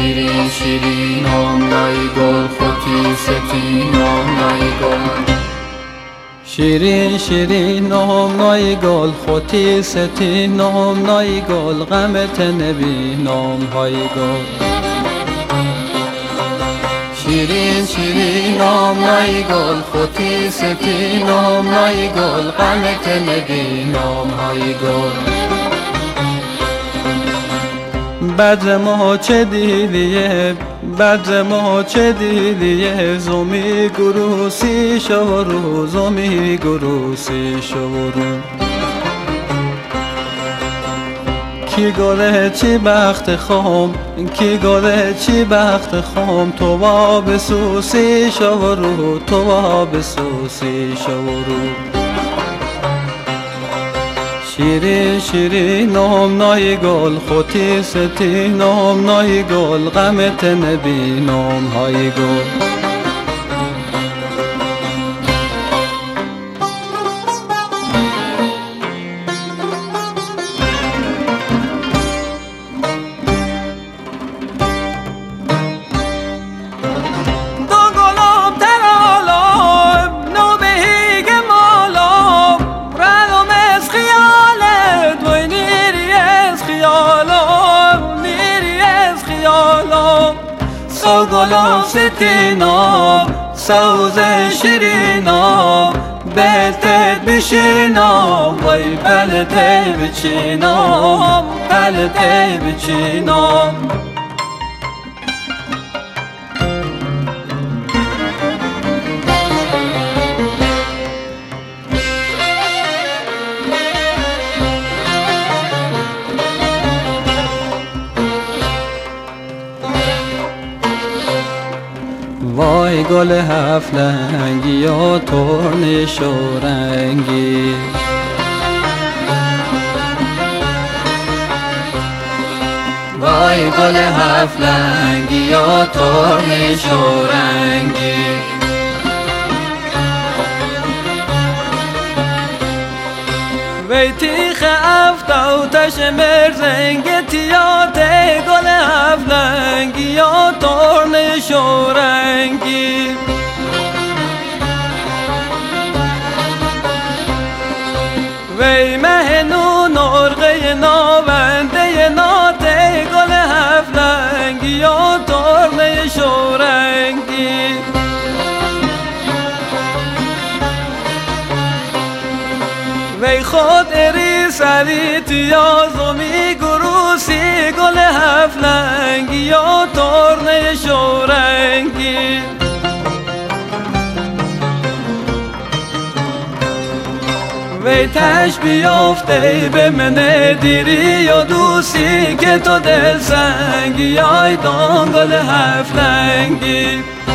شیرین شیرینم لای گل خوتی ستینم لای گل شیرین شیرینم لای گل خوتی ستینم لای گل غمت نبینم های گل شیرین شیرینم لای گل خوتی ستینم لای گل غمت نبینم های گل بدر ما چه دیلیه بدر ما چه دیلیه زمی گروسی شورو زمی گروسی شورو کی گله چی بخت خام کی گله چی بخت خام تو با بسوسی شورو تو با بسوسی شورو شیرین شیرینم نای گل خوتی ستینم نای گل غمت نبینم های گل گلام ستینا سوز شیرینا بلتت بشینا وای بلته بچینا بلته بچینا وای گل هفت رنگی یا ترنش و رنگی وای گل هفت رنگی یا ترنش و رنگی وی تیخ افت و تش مرزنگتی یا ته گل هفت رنگی یا ترنش و رنگی وی مهنو نرغه ناونده ناته گل هفت رنگی یا ترنش و رنگی وی خود اری سری تیا زمی گروسی گل هفت رنگی یا ترنش و رنگی وی تش بیافته به من دیری یا دوستی که تو دل سنگی آی دان گل هفت رنگی